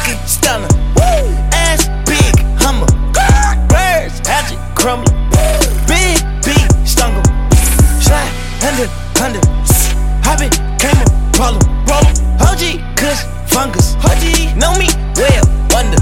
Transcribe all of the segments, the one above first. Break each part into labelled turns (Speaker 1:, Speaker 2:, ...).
Speaker 1: fucking stunner. Ass big, Hummer. Birds, hatchet, crumbler. Big, big, stungle. Slide, under. I became a problem. OG, kush, fungus. OG, know me well, wonder.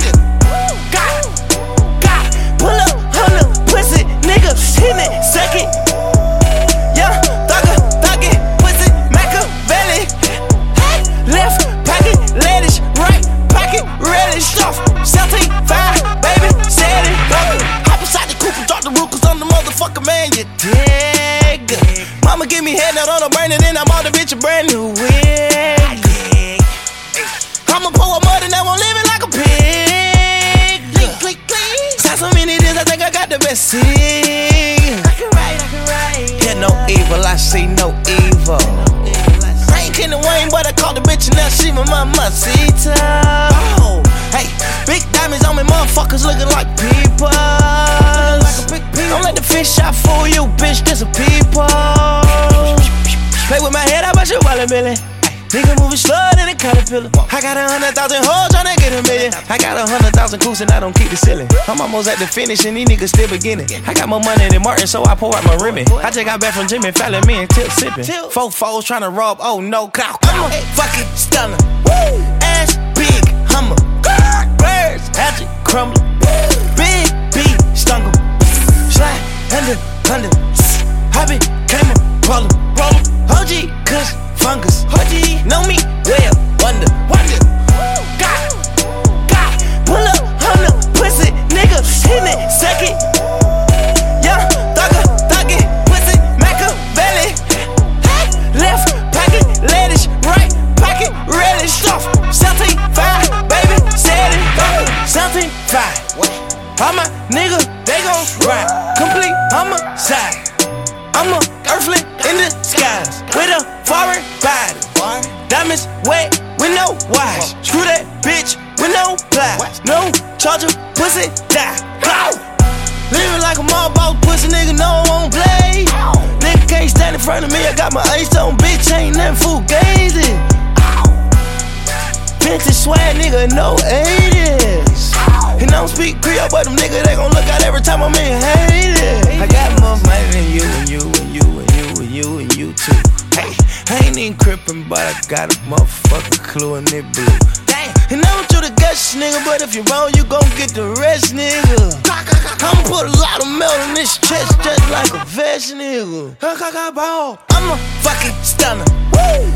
Speaker 1: God, pull up on the pussy, nigga, hit it, second. Yeah, thug it, pussy, Machiavelli. Left pocket, lettuce, right pocket, relish, stuff. 75, baby, said it. Hop inside the coupe and drop the roof, cause I'm the motherfucker, man, you dig. Mama give me head, now don't burn it, and I'm all the bitch a brand new wig. I'ma pour a mud and I won't live it like a pig. Saw so many days, I think I got the best seat. I can write. Yeah, no evil, I see no evil. I ain't Kenny Wayne, but I called the bitch and now she my mamacita. Oh, hey, big diamonds on me, motherfuckers looking like people. Don't let the fish out fool you, bitch, this a people. Play with my head, I bet you wallet million. Nigga moving slow than a caterpillar. I got 100,000 hoes tryna get a million. I got 100,000 coops and I don't keep the ceiling. I'm almost at the finish and these niggas still beginning. I got more money than Martin, so I pour out my Remy. I just got back from Jimmy Fallon, me and Tip sipping. 4 foes tryna rob, oh no, cow. I'm a fucking stunner. Ass big, Hummer. Birds, hatchet, crumbler. Big, big, stungle. Slide, under. I became a problem. OG, kush, fungus. OG, know me well, wonder. God, pull up on the pussy, nigga, hit it, second. Yeah, thug it, pussy, Machiavelli. Left pocket, lettuce, right pocket, relish, stuff. 75, baby, said it. 75. All my niggas, they gon' ride. Complete homicide. I'm a earthling in the skies with a foreign body. Diamonds wet with no wash. Screw that bitch with no plies. No charger, pussy die. Living like a mob boss, pussy nigga, no one play. Nigga can't stand in front of me. I got my ice on, bitch, ain't nothing fugazi. Vintage swag, nigga, no 80s. And I don't speak Creole, but them niggas, they gon' look out every time I'm in Haiti. I got more money than you and you too. Hey, I ain't even crippin', but I got a motherfucking clue in it blue. Damn, and I want you to guess, nigga, but if you wrong, you gon' get the rest, nigga. I'ma put a lot of melt in this chest just like a vest, nigga. I'm a fucking stunner.